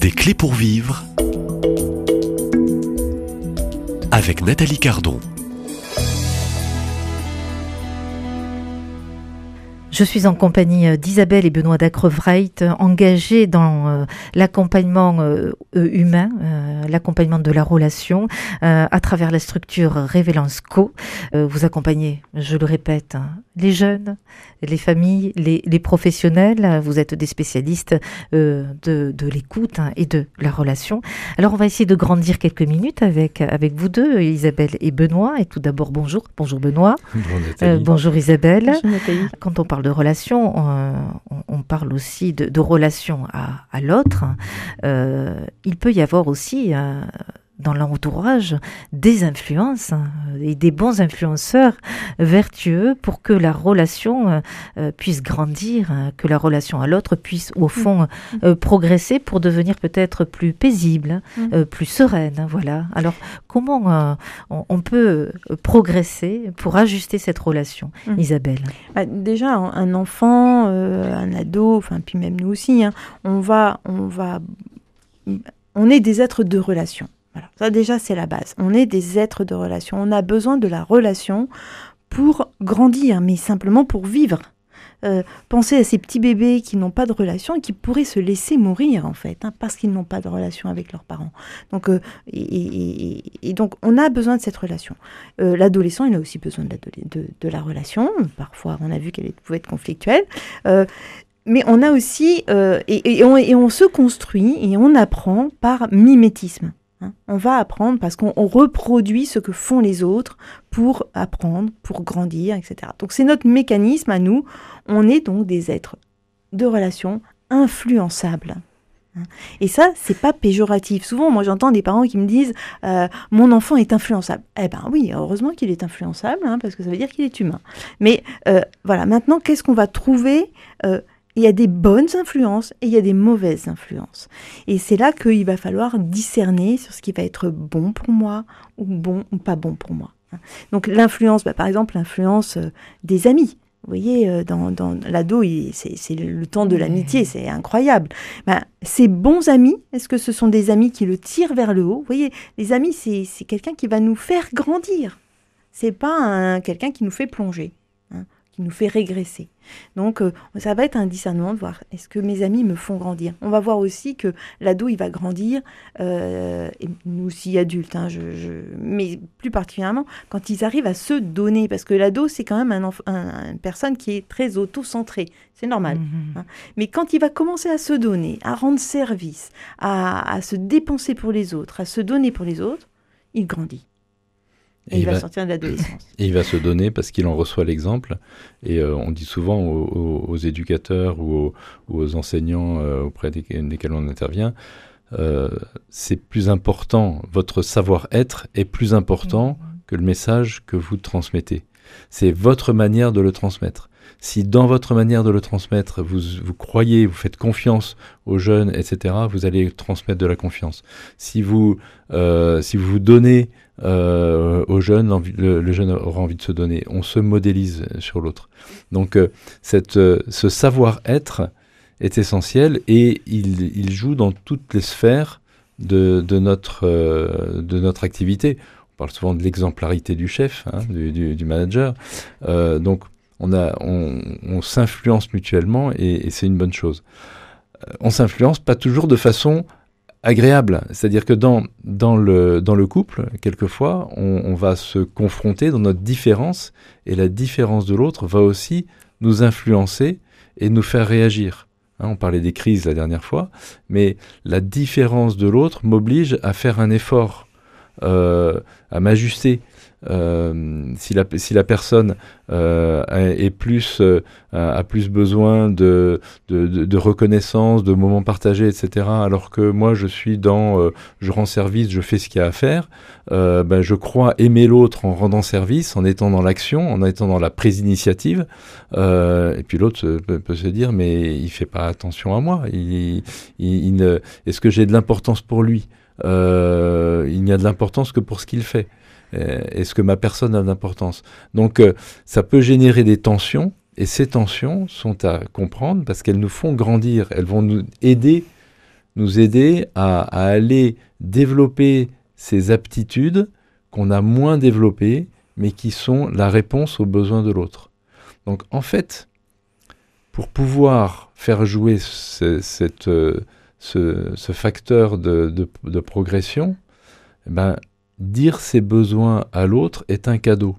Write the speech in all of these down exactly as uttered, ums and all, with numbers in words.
Des clés pour vivre avec Nathalie Cardon. Je suis en compagnie d'Isabelle et Benoît Dacrevreit, engagés dans euh, l'accompagnement euh, humain, euh, l'accompagnement de la relation euh, à travers la structure Révélance Co. Euh, vous accompagnez, je le répète, hein, les jeunes, les familles, les, les professionnels. Vous êtes des spécialistes euh, de, de l'écoute hein, et de la relation. Alors on va essayer de grandir quelques minutes avec, avec vous deux, Isabelle et Benoît. Et tout d'abord, bonjour. Bonjour Benoît. Bonjour Nathalie. Euh, bonjour Isabelle. Bonjour Nathalie. Quand on parle de relation, euh, on, on parle aussi de, de relation à, à l'autre. Euh, il peut y avoir aussi euh, dans l'entourage des influences euh, et des bons influenceurs vertueux pour que la relation euh, puisse grandir, euh, que la relation à l'autre puisse au fond euh, progresser pour devenir peut-être plus paisible, euh, plus sereine. Voilà. Alors comment euh, on, on peut progresser pour ajuster cette relation, mmh. Isabelle? Bah, déjà, un enfant, euh, un ado, enfin puis même nous aussi, hein, on va, on va, on est des êtres de relation. Voilà. Ça déjà c'est la base. On est des êtres de relation. On a besoin de la relation pour grandir, mais simplement pour vivre. Euh, pensez à ces petits bébés qui n'ont pas de relation et qui pourraient se laisser mourir en fait, hein, parce qu'ils n'ont pas de relation avec leurs parents. Donc, euh, et, et, et, et donc on a besoin de cette relation. Euh, l'adolescent, il a aussi besoin de la, de, de la relation. Parfois, on a vu qu'elle pouvait être conflictuelle. Euh, mais on a aussi, euh, et, et, on, et on se construit et on apprend par mimétisme. On va apprendre parce qu'on reproduit ce que font les autres pour apprendre, pour grandir, et cetera. Donc c'est notre mécanisme à nous. On est donc des êtres de relation influençables. Et ça, c'est pas péjoratif. Souvent, moi, j'entends des parents qui me disent euh, « mon enfant est influençable ». Eh ben oui, heureusement qu'il est influençable, hein, parce que ça veut dire qu'il est humain. Mais euh, voilà, maintenant, qu'est-ce qu'on va trouver euh, Il y a des bonnes influences et il y a des mauvaises influences. Et c'est là qu'il va falloir discerner sur ce qui va être bon pour moi ou bon ou pas bon pour moi. Donc l'influence, bah, par exemple, l'influence euh, des amis. Vous voyez, euh, dans, dans l'ado, il, c'est, c'est le temps de l'amitié, c'est incroyable. Bah, ces bons amis, est-ce que ce sont des amis qui le tirent vers le haut? Vous voyez, les amis, c'est, c'est quelqu'un qui va nous faire grandir. C'est pas un, quelqu'un qui nous fait plonger. Hein, qui nous fait régresser. Donc, euh, ça va être un discernement de voir, est-ce que mes amis me font grandir? On va voir aussi que l'ado, il va grandir, euh, et nous aussi adultes, hein, je, je, mais plus particulièrement quand ils arrivent à se donner, parce que l'ado, c'est quand même un enf- un, une personne qui est très auto-centrée, c'est normal. Mmh. Hein. Mais quand il va commencer à se donner, à rendre service, à, à se dépenser pour les autres, à se donner pour les autres, il grandit. Et, et il va, va sortir de l'adolescence. Et il va se donner parce qu'il en reçoit l'exemple. Et euh, on dit souvent aux, aux, aux éducateurs ou aux, ou aux enseignants euh, auprès desquels, desquels on intervient, euh, c'est plus important, votre savoir-être est plus important mmh. que le message que vous transmettez. C'est votre manière de le transmettre. Si dans votre manière de le transmettre, vous, vous croyez, vous faites confiance aux jeunes, et cetera, vous allez transmettre de la confiance. Si vous, euh, si vous vous donnez euh, aux jeunes, le, le jeune aura envie de se donner. On se modélise sur l'autre. Donc, euh, cette, euh, ce savoir-être est essentiel et il, il joue dans toutes les sphères de, de, notre, euh, de notre activité. On parle souvent de l'exemplarité du chef, hein, du, du, du manager. Euh, donc, On, a, on, on s'influence mutuellement et, et c'est une bonne chose. On s'influence pas toujours de façon agréable. C'est-à-dire que dans, dans, le, dans le couple, quelquefois, on, on va se confronter dans notre différence et la différence de l'autre va aussi nous influencer et nous faire réagir. Hein, on parlait des crises la dernière fois, mais la différence de l'autre m'oblige à faire un effort, euh, à m'ajuster. Euh, si, la, si la personne euh, est plus, euh, a plus besoin de, de, de, de reconnaissance, de moments partagés, et cetera, alors que moi je suis dans, euh, je rends service, je fais ce qu'il y a à faire, euh, ben, je crois aimer l'autre en rendant service, en étant dans l'action, en étant dans la prise d'initiative, euh, et puis l'autre peut, peut se dire mais il fait pas attention à moi, il, il, il ne, est-ce que j'ai de l'importance pour lui? euh, Il n'y a de l'importance que pour ce qu'il fait. Est-ce que ma personne a de l'importance? Donc, euh, ça peut générer des tensions, et ces tensions sont à comprendre parce qu'elles nous font grandir, elles vont nous aider nous aider à, à aller développer ces aptitudes qu'on a moins développées, mais qui sont la réponse aux besoins de l'autre. Donc en fait, pour pouvoir faire jouer ce, cette, ce, ce facteur de, de, de progression, eh ben, dire ses besoins à l'autre est un cadeau.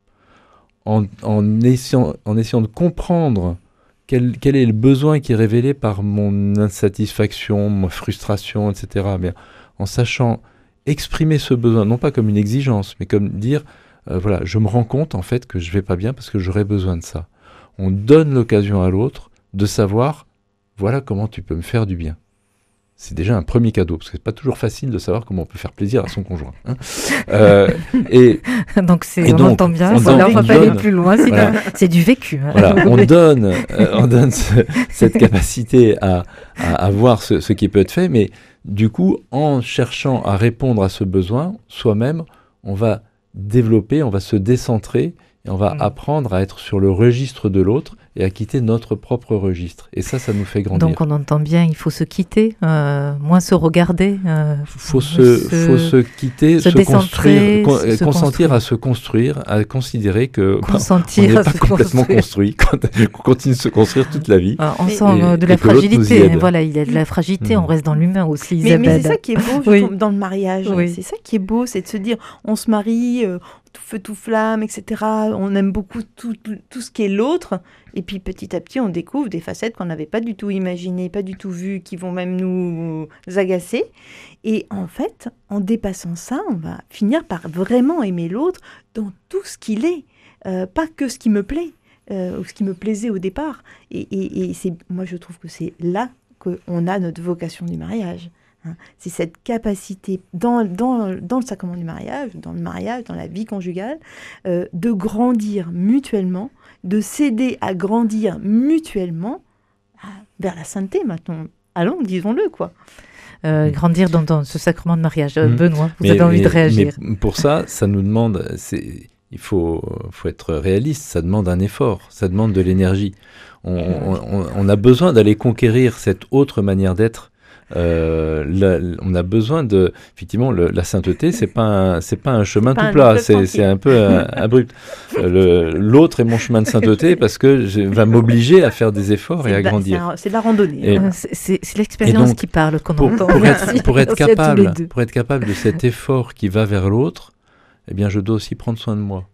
En, en, essayant, en essayant de comprendre quel, quel est le besoin qui est révélé par mon insatisfaction, ma frustration, et cetera, mais en sachant exprimer ce besoin, non pas comme une exigence, mais comme dire, euh, voilà, je me rends compte en fait que je vais pas bien parce que j'aurais besoin de ça. On donne l'occasion à l'autre de savoir, voilà comment tu peux me faire du bien. C'est déjà un premier cadeau, parce que c'est pas toujours facile de savoir comment on peut faire plaisir à son conjoint. Hein. Euh, et donc, c'est, et on donc, entend bien, on ça, donne, là, on va on pas donne, aller plus loin, c'est, voilà. du, c'est du vécu. Hein. Voilà, on donne, euh, on donne ce, cette capacité à, à, à voir ce, ce qui peut être fait, mais du coup, en cherchant à répondre à ce besoin, soi-même, on va développer, on va se décentrer, et on va mmh. apprendre à être sur le registre de l'autre et à quitter notre propre registre. Et ça, ça nous fait grandir. Donc on entend bien, il faut se quitter, euh, moins se regarder. Il euh, faut, se, se, faut se quitter, se, se construire, con, se consentir construire. à se construire, à considérer que bah, on n'est pas complètement construire. construit, quand, qu'on continue de se construire toute la vie. Ah, on sent et, de la fragilité. Voilà, il y a de la fragilité, mmh. on reste dans l'humain aussi, mais, mais c'est ça qui est beau oui. dans le mariage. Oui. C'est ça qui est beau, c'est de se dire, on se marie... Euh, tout feu, tout flamme, et cetera. On aime beaucoup tout, tout, tout ce qui est l'autre. Et puis, petit à petit, on découvre des facettes qu'on n'avait pas du tout imaginées, pas du tout vues, qui vont même nous agacer. Et en fait, en dépassant ça, on va finir par vraiment aimer l'autre dans tout ce qu'il est. Euh, pas que ce qui me plaît, euh, ou ce qui me plaisait au départ. Et, et, et c'est, moi, je trouve que c'est là qu'on a notre vocation du mariage. C'est cette capacité dans, dans, dans le sacrement du mariage, dans le mariage, dans la vie conjugale, euh, de grandir mutuellement, de s'aider à grandir mutuellement à, vers la sainteté maintenant. Allons, disons-le, quoi. Euh, grandir dans, dans ce sacrement de mariage. Euh, mmh. Benoît, vous mais, avez envie mais, de réagir. Mais pour ça, ça nous demande, c'est, il faut, faut être réaliste, ça demande un effort, ça demande de l'énergie. On, on, on a besoin d'aller conquérir cette autre manière d'être. Euh, la, on a besoin de, effectivement, le, la sainteté, c'est pas un, c'est pas un chemin c'est tout plat, c'est, c'est un peu euh, abrupt. Le, l'autre est mon chemin de sainteté parce que je, va m'obliger à faire des efforts c'est et à la, grandir. C'est, un, c'est de la randonnée. Et, c'est, c'est, c'est l'expérience donc, qui parle qu'on pour, entend. Pour être, pour être capable, pour être capable de cet effort qui va vers l'autre, eh bien, je dois aussi prendre soin de moi.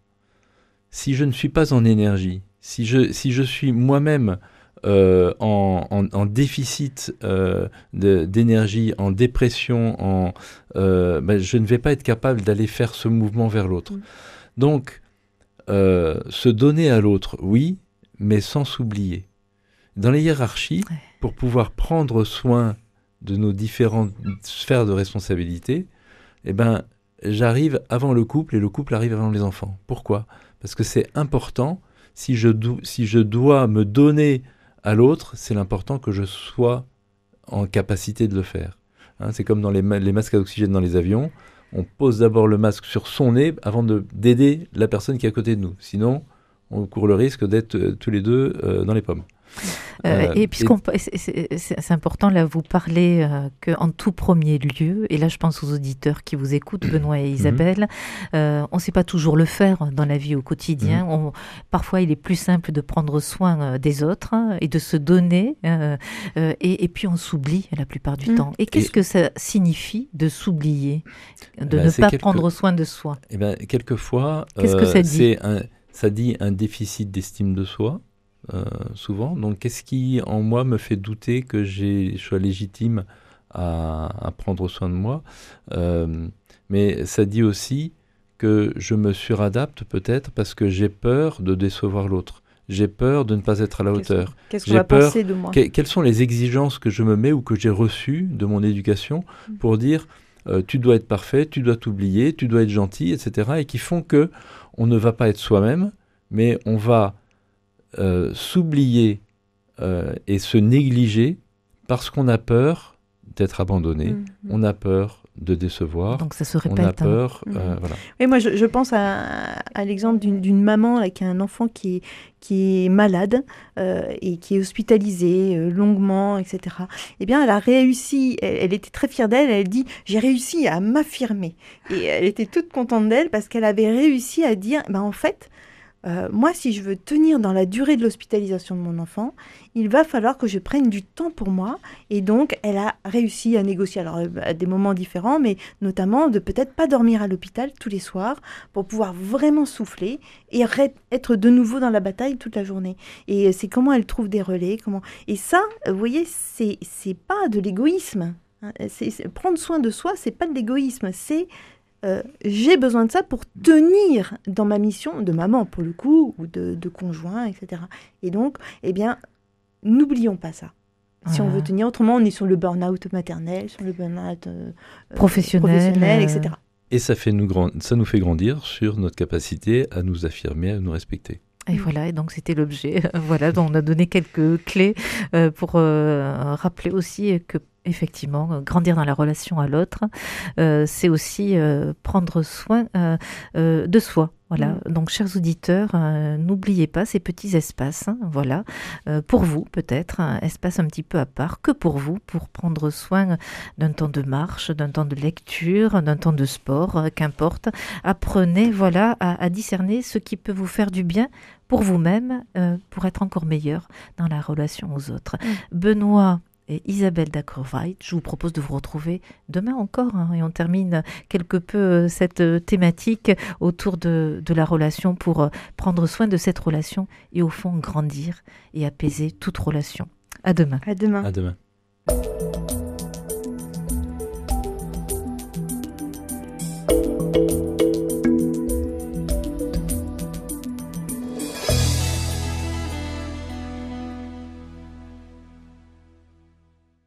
Si je ne suis pas en énergie, si je, si je suis moi-même Euh, en, en, en déficit euh, de, d'énergie, en dépression, en, euh, ben, je ne vais pas être capable d'aller faire ce mouvement vers l'autre. Mmh. Donc, euh, se donner à l'autre, oui, mais sans s'oublier. Dans les hiérarchies, ouais. pour pouvoir prendre soin de nos différentes sphères de responsabilité, eh ben, j'arrive avant le couple et le couple arrive avant les enfants. Pourquoi ? Parce que c'est important, si je, do- si je dois me donner à l'autre, c'est l'important que je sois en capacité de le faire. Hein, c'est comme dans les, ma- les masques à oxygène dans les avions. On pose d'abord le masque sur son nez avant de, d'aider la personne qui est à côté de nous. Sinon, on court le risque d'être euh, tous les deux euh, dans les pommes. Euh, euh, et puisqu'on, et... c'est, c'est, c'est important, là, vous parlez euh, qu'en tout premier lieu, et là je pense aux auditeurs qui vous écoutent, Benoît et Isabelle, mmh. euh, on ne sait pas toujours le faire dans la vie au quotidien. Mmh. On, parfois, il est plus simple de prendre soin euh, des autres hein, et de se donner, euh, euh, et, et puis on s'oublie la plupart du mmh. temps. Et qu'est-ce et... que ça signifie de s'oublier, de ben, ne pas quelque... prendre soin de soi ? Eh ben, quelquefois, qu'est-ce euh, que ça dit ? c'est un, ça dit un déficit d'estime de soi. Euh, souvent, donc qu'est-ce qui en moi me fait douter que j'ai, je sois légitime à, à prendre soin de moi, euh, mais ça dit aussi que je me suradapte peut-être parce que j'ai peur de décevoir l'autre, j'ai peur de ne pas être à la hauteur, qu'est-ce qu'on va penser de moi ? que, quelles sont les exigences que je me mets ou que j'ai reçues de mon éducation mmh. pour dire euh, tu dois être parfait, tu dois t'oublier, tu dois être gentil, et cetera, et qui font que on ne va pas être soi-même, mais on va Euh, s'oublier euh, et se négliger parce qu'on a peur d'être abandonné, mmh. on a peur de décevoir. Donc ça se répète. On a peur. Hein. Euh, Mmh. voilà. Oui, moi je, je pense à, à l'exemple d'une, d'une maman là, qui a un enfant qui est, qui est malade euh, et qui est hospitalisé euh, longuement, et cetera. Eh bien, elle a réussi, elle, elle était très fière d'elle, elle dit « j'ai réussi à m'affirmer ». Et elle était toute contente d'elle parce qu'elle avait réussi à dire ben, « en fait, Euh, moi, si je veux tenir dans la durée de l'hospitalisation de mon enfant, il va falloir que je prenne du temps pour moi. » Et donc, elle a réussi à négocier, alors à des moments différents, mais notamment de peut-être pas dormir à l'hôpital tous les soirs pour pouvoir vraiment souffler et re- être de nouveau dans la bataille toute la journée. Et c'est comment elle trouve des relais. Comment... Et ça, vous voyez, c'est, c'est pas de l'égoïsme. Hein. C'est, c'est, prendre soin de soi, c'est pas de l'égoïsme, c'est... Euh, j'ai besoin de ça pour tenir dans ma mission de maman, pour le coup, ou de, de conjoint, et cetera. Et donc, eh bien, n'oublions pas ça. Si Voilà. on veut tenir, autrement, on est sur le burn-out maternel, sur le burn-out euh, Professionnel, professionnel, euh, et cetera. Et ça, fait nous grand... ça nous fait grandir sur notre capacité à nous affirmer, à nous respecter. Et voilà, et donc c'était l'objet. Voilà, donc on a donné quelques clés euh, pour euh, rappeler aussi que effectivement, grandir dans la relation à l'autre, euh, c'est aussi euh, prendre soin euh, euh, de soi. Voilà. Mmh. Donc, chers auditeurs, euh, n'oubliez pas ces petits espaces. Hein, voilà, euh, pour vous peut-être, un espace un petit peu à part, que pour vous, pour prendre soin d'un temps de marche, d'un temps de lecture, d'un temps de sport, euh, qu'importe. Apprenez, voilà, à, à discerner ce qui peut vous faire du bien pour vous-même, euh, pour être encore meilleur dans la relation aux autres. Mmh. Benoît et Isabelle Dacrevait, je vous propose de vous retrouver demain encore, hein, et on termine quelque peu cette thématique autour de, de la relation pour prendre soin de cette relation et au fond grandir et apaiser toute relation. À demain. À demain. À demain.